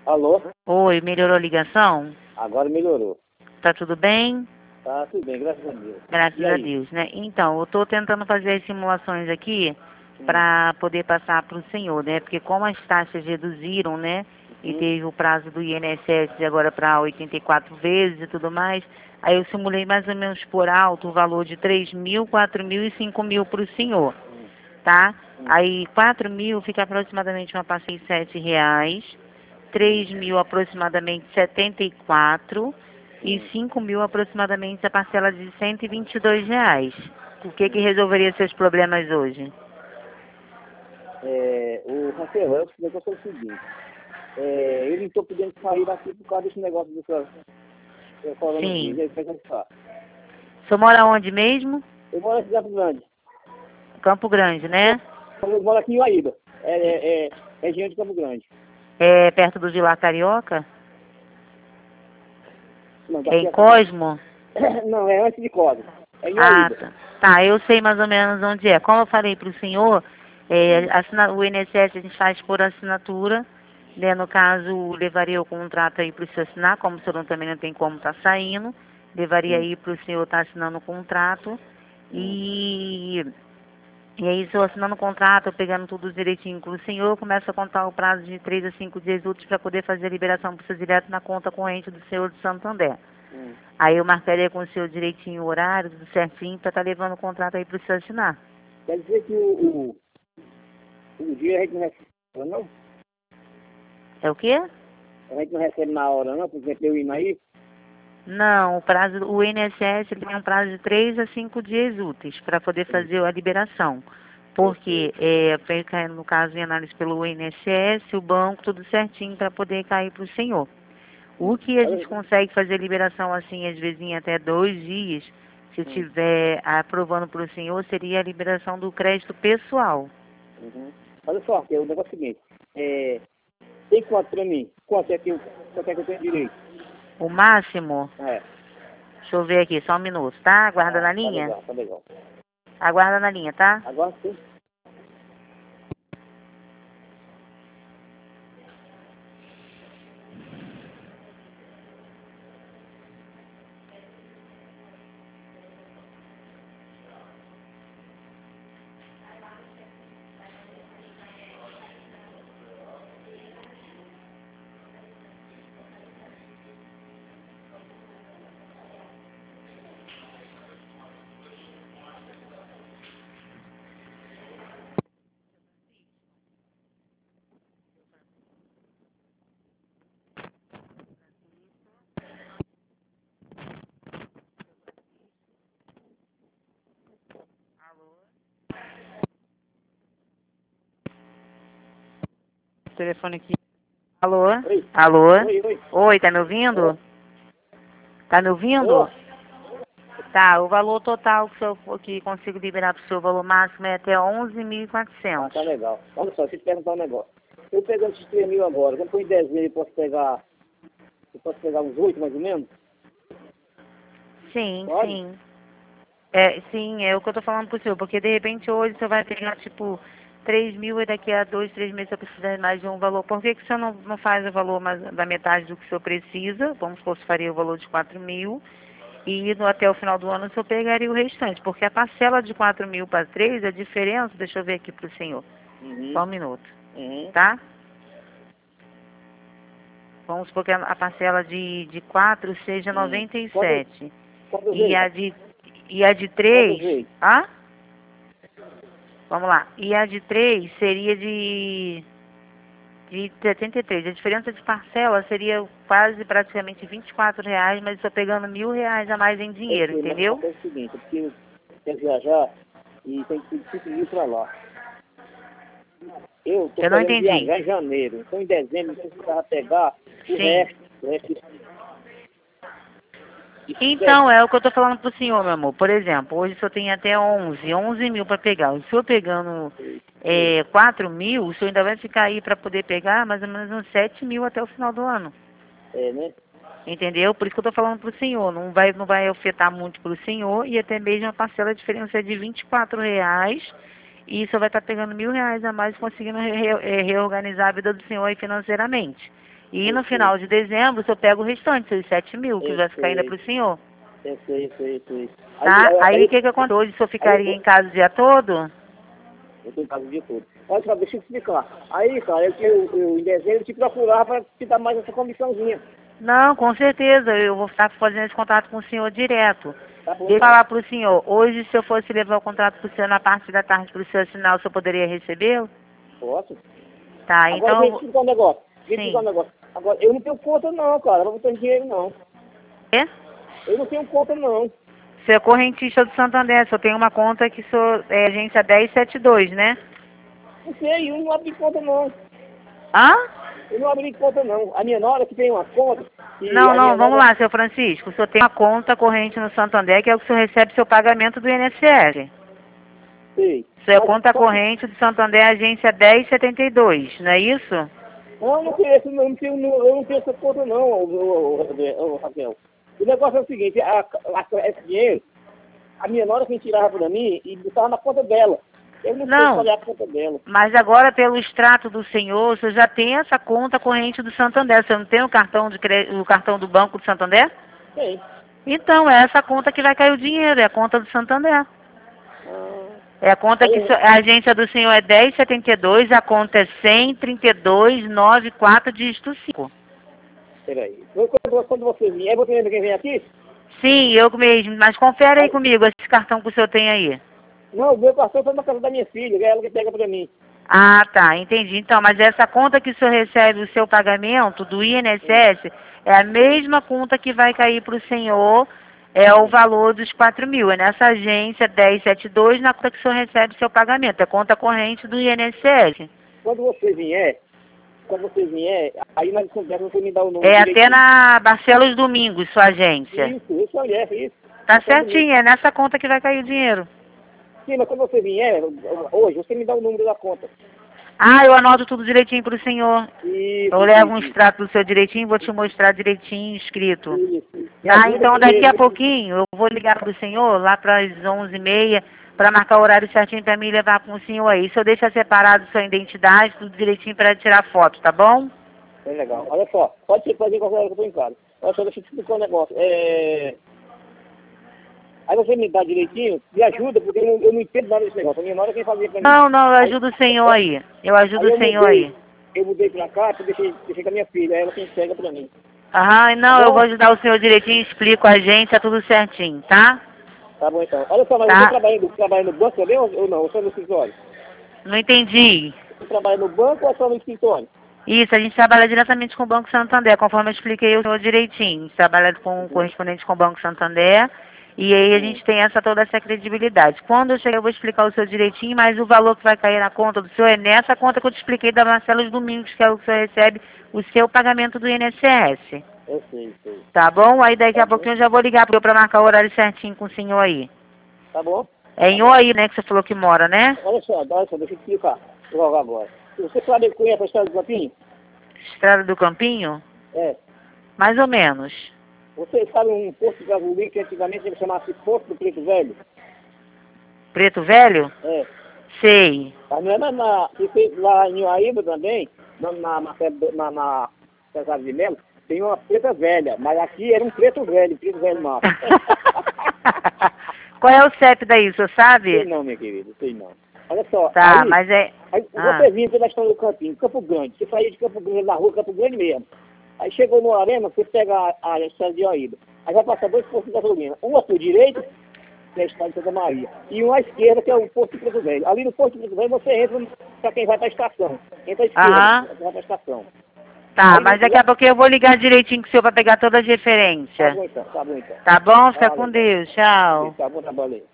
Alô? Oi, melhorou a ligação? Agora melhorou. Tá tudo bem? Tá tudo bem, graças a Deus. Graças E a aí? Deus, né? Então, eu tô tentando fazer as simulações aqui Hum. para poder passar para o senhor, né? Porque como as taxas reduziram, né? E Uhum. teve o prazo do INSS de agora para 84 vezes e tudo mais, aí eu simulei mais ou menos por alto o valor de 3.000, 4.000 e 5.000 para o senhor, Hum. tá? Hum. Aí 4.000 fica aproximadamente uma passagem de R$ 7. 3.000 aproximadamente 74 e Hum. 5.000 aproximadamente a parcela de R$ 122. O que Hum. resolveria seus problemas hoje? O Rafael, o negócio é o seguinte. Eu não estou podendo sair daqui por causa desse negócio do coronavírus. Sim. E aí, como é que está? O senhor mora onde mesmo? Eu moro aqui em Campo Grande. Campo Grande, né? Eu moro aqui em Uaíba. Região de Campo Grande. É perto do Vilar Carioca? Não, É daqui em a pouco. Cosmo? Não, é antes de Código. É em Ah, Uaíba. tá. Tá, eu sei mais ou menos onde é. Como eu falei para o senhor, Hum. o INSS a gente faz por assinatura, né? No caso, levaria o contrato aí para o senhor assinar, como o senhor também não tem como estar saindo, levaria Hum. aí para o senhor estar assinando o contrato Hum. e aí, se eu assinando o contrato, eu pegando tudo direitinho com o senhor, eu começo a contar o prazo de 3 a 5 dias úteis para poder fazer a liberação para o senhor direto na conta corrente do senhor de Santander. Hum. Aí eu marcaria com o senhor direitinho o horário, tudo certinho, para estar levando o contrato aí para o senhor assinar. Quer dizer que o dia a gente não recebe, não? É o quê? A gente não recebe na hora, não? Por exemplo, eu indo aí. Não, o INSS ele tem um prazo de 3 a 5 dias úteis para poder Hum. fazer a liberação. Eu Porque sei. foi no caso em análise pelo INSS, o banco, tudo certinho para poder cair para o senhor. O que a gente Olha, consegue fazer a liberação assim, às vezes em até 2 dias, se hum. estiver aprovando para o senhor, seria a liberação do crédito pessoal. Uhum. Olha só, que o negócio é o seguinte. Tem quanto pra mim? Quanto é que eu tenho direito? O máximo, É. deixa eu ver aqui, só um minuto, tá? Aguarda na Tá linha. legal, tá legal. Aguarda na linha, tá? Agora sim. Telefone aqui. Alô? Oi, Alô? oi, oi. Oi, tá me Ô, ouvindo? Tá me ouvindo? ô. Tá, o valor total que consigo liberar pro seu valor máximo é até Ah, 11.400. tá legal. Olha só, deixa eu te perguntar um negócio. Eu pegando esses 3 mil agora, quando for em dezembro eu posso pegar uns 8 mais ou menos? Sim, Pode? sim. Sim, é o que eu tô falando pro senhor, porque de repente hoje você vai pegar tipo 3.000 e daqui a 2, 3 meses você precisa mais de um valor. Por que que o senhor não faz o valor mais, da metade do que o senhor precisa? Vamos supor que faria o valor de 4.000 e até o final do ano o senhor pegaria o restante, porque a parcela de 4.000 para 3, a diferença, deixa eu ver aqui pro senhor, Uhum. só um minuto, Uhum. tá? Vamos supor que a parcela de 4 seja noventa e Quantas, sete quantas e vezes? a de Quantas 3, vezes? ah? Vamos lá. E a de 3 seria de 73. A diferença de parcela seria quase praticamente R$ 24, mas estou pegando R$ 1.000 a mais em Eu dinheiro, sei, mas entendeu? é o seguinte, é porque eu quero viajar e tem que ir 5 mil pra lá. Eu tô Eu não querendo entendi. viajar em janeiro, então em dezembro eu precisava pegar o Sim. resto, o resto de Então, é o que eu estou falando pro senhor, meu amor. Por exemplo, hoje o senhor tem até 11 mil para pegar. O senhor pegando 4.000, o senhor ainda vai ficar aí para poder pegar mais ou menos uns 7.000 até o final do ano. né? Entendeu? Por isso que eu estou falando para o senhor. Não vai afetar muito para o senhor e até mesmo a parcela a diferença é de R$ 24 e só vai estar pegando R$ 1.000 a mais conseguindo reorganizar a vida do senhor aí financeiramente. E Eu no sei. final de dezembro, o senhor pega o restante, os 7 mil, que Eu vai ficar ainda sei. para o senhor. Eu sei. Tá? Aí o que que acontece? Hoje o senhor ficaria em casa o dia todo? Eu tô em casa o dia todo. Olha só, deixa eu explicar. Aí, cara, eu em dezembro te procurava para te dar mais essa comissãozinha. Não, com certeza, eu vou estar fazendo esse contrato com o senhor direto. Tá bom, Deixa eu então. falar para o senhor, hoje se eu fosse levar o contrato para o senhor na parte da tarde para o senhor assinar, o senhor poderia recebê-lo? Posso? Tá, Agora então vem eu te vou... explicar um negócio. Vem te explicar um Sim. negócio. Agora, eu não tenho conta não, cara. Eu não tenho dinheiro não. É? Eu não tenho conta não. Você é correntista do Santander, só tem uma conta que sou é agência 1072, né? Não sei, eu não abri conta não. Hã? Eu não abri conta não. A minha nora que tem uma conta, e Não, a minha não, vamos nora... lá, seu Francisco. O senhor tem uma conta corrente no Santander, que é o que o senhor recebe seu pagamento do INSS. Sei. Sua Mas conta só que... corrente do Santander, agência 1072, não é isso? Não, não conheço, eu não tenho essa conta não, Raquel. O negócio é o seguinte, esse dinheiro, a minha nora quem tirava pra mim e botava na conta dela. Eu não sei Não, qual é a conta dela. mas agora pelo extrato do senhor, o senhor já tem essa conta corrente do Santander. Você não tem o cartão o cartão do Banco do Santander? Tem. Então, é essa conta que vai cair o dinheiro, é a conta do Santander. Ah, É a conta que aí, a agência do senhor é 1072, a conta é 13294 dígito 5. peraí. Quando você vier, você lembra quem vem aqui? Sim, eu mesmo, mas confere aí Aí, comigo esse cartão que o senhor tem aí. não, o meu cartão foi na casa da minha filha, é ela que pega pra mim. Ah, tá, entendi. Então, mas essa conta que o senhor recebe o seu pagamento do Hum, INSS é a mesma conta que vai cair para o senhor, é o hum. valor dos 4 mil. É nessa agência 1072 na conta que o senhor recebe o seu pagamento. É conta corrente do INSS. Quando você vier, aí nós conversamos, você me dá o nome É até direitinho. na Barcelos Domingos, sua agência. Isso olha, isso. Tá Só bonito. certinho, é nessa conta que vai cair o dinheiro. Sim, mas quando você vier, hoje, você me dá o número da conta. Ah, eu anoto tudo direitinho para o senhor. Eu Isso, levo um isso, extrato do seu direitinho e vou te mostrar direitinho escrito. isso. Me Tá, ajuda então daqui porque... a pouquinho eu vou ligar para o senhor lá para as 11h30 para marcar o horário certinho para mim levar com o senhor aí. O senhor deixa separado sua identidade, tudo direitinho para tirar foto, tá bom? É legal. Olha só, pode ser fazer qualquer hora que eu tô em casa. Olha só, deixa eu te explicar um negócio. Aí você me dá direitinho, me ajuda, porque eu não entendo nada desse negócio. A minha nora quem fazia pra mim. Não, não, eu Aí, ajudo o senhor aí. Eu ajudo aí o senhor aí. eu mudei pra cá, deixei com a minha filha, aí ela quem pega pra mim. Aham, Tá não, eu vou bom? ajudar o senhor direitinho, explico a gente, é tudo certinho, tá? Tá bom então. Olha só, mas você Tá? trabalha no banco também ou não? Ou só no escritório? Não entendi. Você trabalha no banco ou só no escritório? Isso, a gente trabalha diretamente com o Banco Santander, conforme eu expliquei o senhor direitinho. A gente trabalha com o Uhum. correspondente com o Banco Santander e aí a Hum. gente tem toda essa credibilidade. Quando eu chegar eu vou explicar o senhor direitinho, mas o valor que vai cair na conta do senhor é nessa conta que eu te expliquei da Marcelos Domingos, que é o que o senhor recebe o seu pagamento do INSS. Eu sei. Tá bom? Aí daqui Tá a bom. pouquinho eu já vou ligar para marcar o horário certinho com o senhor aí. Tá bom? É Tá em bom. Oi, né, que você falou que mora, né? Olha só, deixa eu te explicar. Logo agora. Você sabe, conhece a história do Campinho? Estrada do Campinho? É. Mais ou menos. Você sabe um posto de gasolina que antigamente ele chamava-se Posto do Preto Velho? Preto Velho? É. Sei. Mas não é que fez lá em Uaíba também, na Cesar de Melo, tem uma preta velha, mas aqui era um preto velho macho. Qual é o CEP daí, o senhor Sei sabe? não, minha querida, sei não. Olha só, Tá, mas é... aí Ah, você vinha pela história do Campinho, Campo Grande, você saía de Campo Grande na rua Campo Grande mesmo. Aí chegou no Arema, você pega a estrada de Uaíba. Aí vai passar dois postos de gasolina, um à sua direita, que é a estrada de Santa Maria, e um à esquerda, que é o posto de Preto Velho. Ali no posto de Preto Velho você entra para quem vai para a estação. Entra à esquerda, aham. pra quem vai para a estação. Tá, Aí mas daqui lá, a pouquinho eu vou ligar direitinho com o senhor pra pegar todas as referências. tá bom então. Tá bom? Fica com Legal. Deus. Tchau. Tá bom, trabalhei.